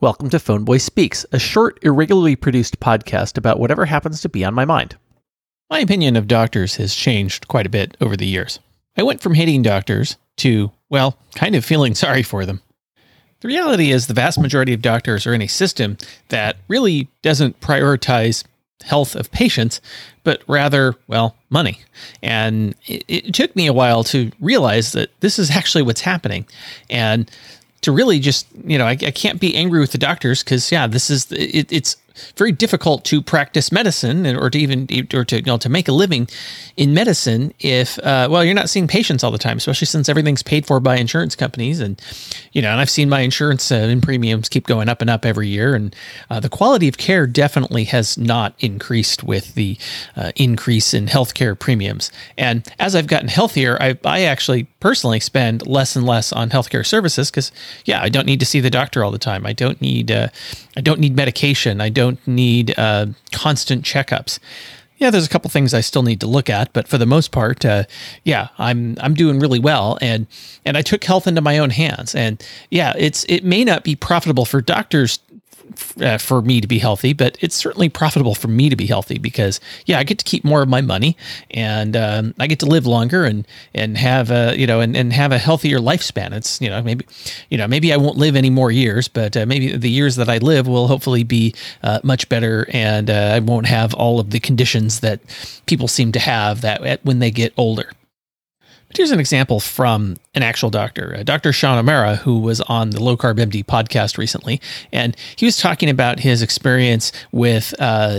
Welcome to Phoneboy Speaks, a short, irregularly produced podcast about whatever happens to be on my mind. My opinion of doctors has changed quite a bit over the years. I went from hating doctors to, well, kind of feeling sorry for them. The reality is the vast majority of doctors are in a system that really doesn't prioritize health of patients, but rather, well, money. And it took me a while to realize that this is actually what's happening. And to really just, I can't be angry with the doctors because, it's very difficult to practice medicine or to make a living in medicine if, you're not seeing patients all the time, especially since everything's paid for by insurance companies. And I've seen my insurance and premiums keep going up and up every year. And the quality of care definitely has not increased with the increase in healthcare premiums. And as I've gotten healthier, I actually personally spend less and less on healthcare services because, I don't need to see the doctor all the time. I don't need medication. I don't need constant checkups. Yeah, there's a couple things I still need to look at, but for the most part, I'm doing really well, and I took health into my own hands. And it may not be profitable for doctors for me to be healthy, but it's certainly profitable for me to be healthy because I get to keep more of my money, and I get to live longer and have and have a healthier lifespan. It's maybe I won't live any more years, but maybe the years that I live will hopefully be much better, and I won't have all of the conditions that people seem to have when they get older. But here's an example from an actual doctor, Dr. Sean O'Mara, who was on the Low Carb MD podcast recently. And he was talking about his experience with,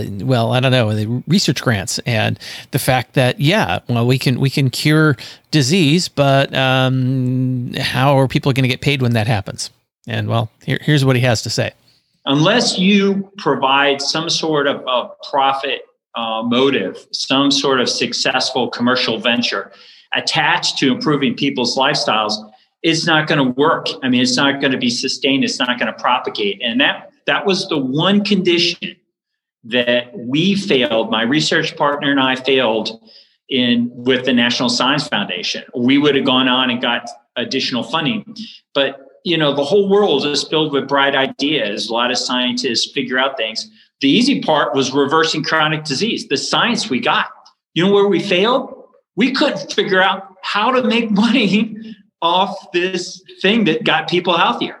the research grants and the fact that, we can cure disease, but how are people going to get paid when that happens? And here's what he has to say. Unless you provide some sort of a profit motive, some sort of successful commercial venture attached to improving people's lifestyles, it's not going to work. I mean, it's not going to be sustained. It's not going to propagate. And that was the one condition that we failed. My research partner and I failed with the National Science Foundation. We would have gone on and got additional funding. But, the whole world is filled with bright ideas. A lot of scientists figure out things. The easy part was reversing chronic disease. The science we got. You know where we failed? We couldn't figure out how to make money off this thing that got people healthier.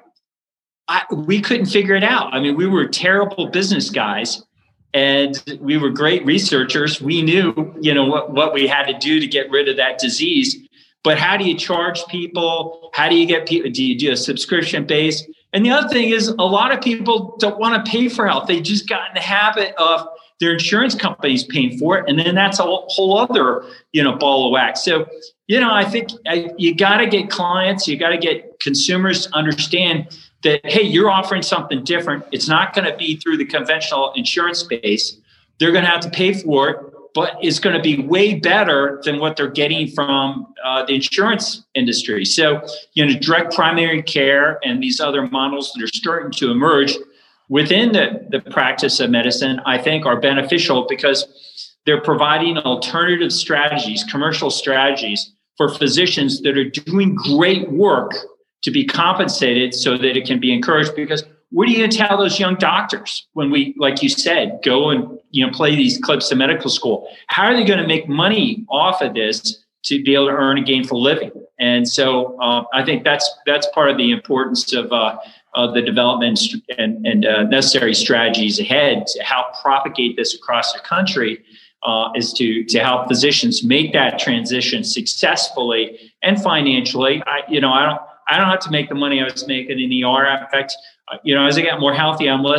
We couldn't figure it out. I mean, we were terrible business guys and we were great researchers. We knew, what we had to do to get rid of that disease. But how do you charge people? How do you get people? Do you do a subscription base? And the other thing is a lot of people don't want to pay for health. They just got in the habit of their insurance companies paying for it. And then that's a whole other, ball of wax. So, I think you got to get clients, you got to get consumers to understand that, hey, you're offering something different. It's not going to be through the conventional insurance space. They're going to have to pay for it, but it's going to be way better than what they're getting from the insurance industry. So, direct primary care and these other models that are starting to emerge within the practice of medicine, I think are beneficial because they're providing alternative strategies, commercial strategies for physicians that are doing great work to be compensated so that it can be encouraged. Because what are you going to tell those young doctors when we, like you said, go and play these clips in medical school? How are they going to make money off of this to be able to earn a gainful living? And so I think that's part of the importance of the development and necessary strategies ahead to help propagate this across the country is to help physicians make that transition successfully and financially. I don't have to make the money I was making in ER. In fact, as I get more healthy, I'm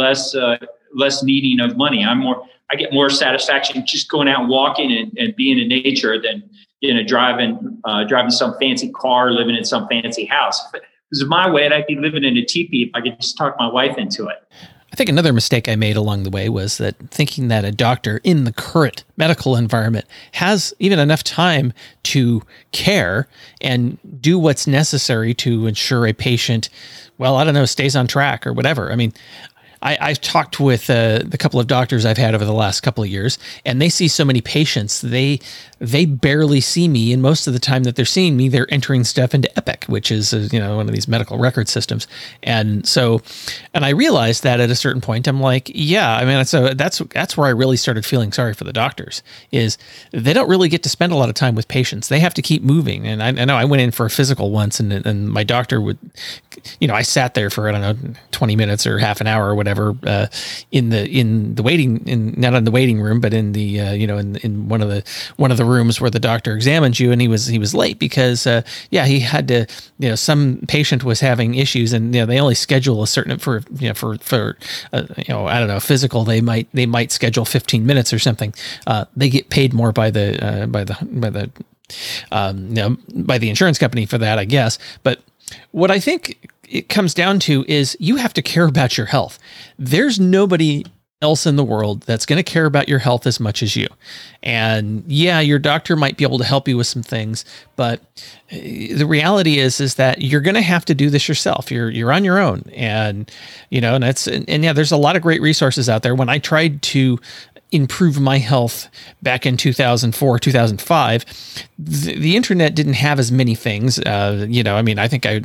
less needing of money. I get more satisfaction just going out and walking and being in nature than driving some fancy car, living in some fancy house. If it was my way, I'd be living in a teepee if I could just talk my wife into it. I think another mistake I made along the way was that thinking that a doctor in the current medical environment has even enough time to care and do what's necessary to ensure a patient, stays on track or whatever. I mean, I've talked with the couple of doctors I've had over the last couple of years, and they see so many patients. They barely see me, and most of the time that they're seeing me, they're entering stuff into Epic, which is one of these medical record systems. And I realized that at a certain point, I'm like, yeah, I mean, so that's where I really started feeling sorry for the doctors. Is they don't really get to spend a lot of time with patients. They have to keep moving. And I know I went in for a physical once, and my doctor would, I sat there for, I don't know, 20 minutes or half an hour or whatever, in the waiting, not in the waiting room, but in the, in one of the rooms where the doctor examines you. And he was late because, he had to, some patient was having issues, and, they only schedule a certain for I don't know, physical, they might schedule 15 minutes or something. They get paid more by the insurance company for that, I guess. But what I think it comes down to is you have to care about your health. There's nobody else in the world that's going to care about your health as much as you. And yeah, your doctor might be able to help you with some things, but the reality is that you're going to have to do this yourself. You're on your own. And, there's a lot of great resources out there. When I tried to improve my health back in 2004, 2005, the internet didn't have as many things. I think I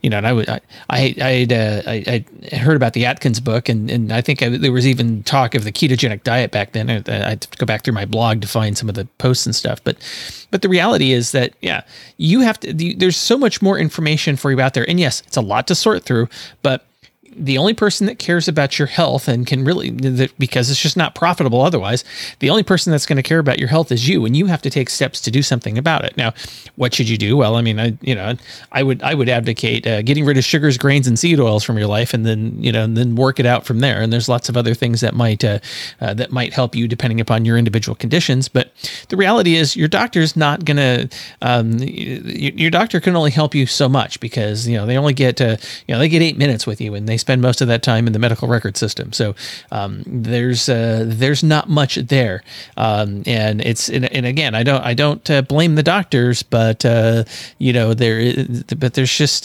heard about the Atkins book, and I think there was even talk of the ketogenic diet back then. I had to go back through my blog to find some of the posts and stuff. But the reality is that, you have to, there's so much more information for you out there. And yes, it's a lot to sort through, but the only person that cares about your health and can really, because it's just not profitable otherwise, the only person that's going to care about your health is you, and you have to take steps to do something about it. Now, what should you do? Well, I mean, I would advocate getting rid of sugars, grains, and seed oils from your life, and then work it out from there. And there's lots of other things that might help you depending upon your individual conditions. But the reality is, your doctor's not going to. Your doctor can only help you so much, because they only get they get 8 minutes with you, and they spend most of that time in the medical record system. So there's not much there, and again, I don't blame the doctors, but there's just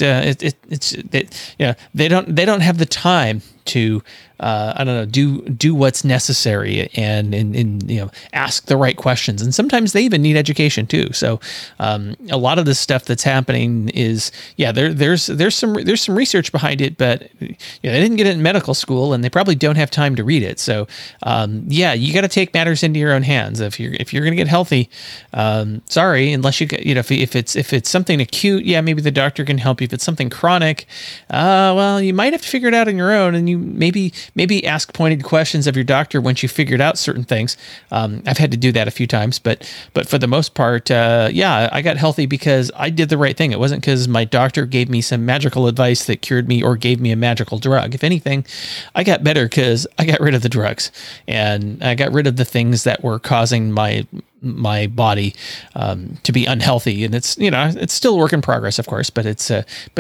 they don't have the time to do what's necessary and ask the right questions. And sometimes they even need education too. So a lot of the stuff that's happening is, there's some research behind it, but they didn't get it in medical school, and they probably don't have time to read it. So you got to take matters into your own hands. If you're going to get healthy, sorry, unless you if it's something acute, maybe the doctor can help you. If it's something chronic, you might have to figure it out on your own, and you maybe ask pointed questions of your doctor once you figured out certain things. I've had to do that a few times, but for the most part, I got healthy because I did the right thing. It wasn't because my doctor gave me some magical advice that cured me or gave me a magical drug. If anything, I got better because I got rid of the drugs, and I got rid of the things that were causing my body to be unhealthy. And it's it's still a work in progress, of course, but it's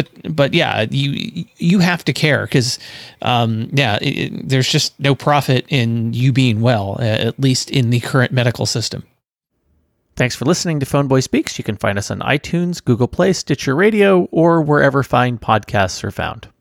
you have to care, because there's just no profit in you being well, at least in the current medical system. Thanks for listening to Phone Boy Speaks. You can find us on iTunes, Google Play, Stitcher Radio, or wherever fine podcasts are found.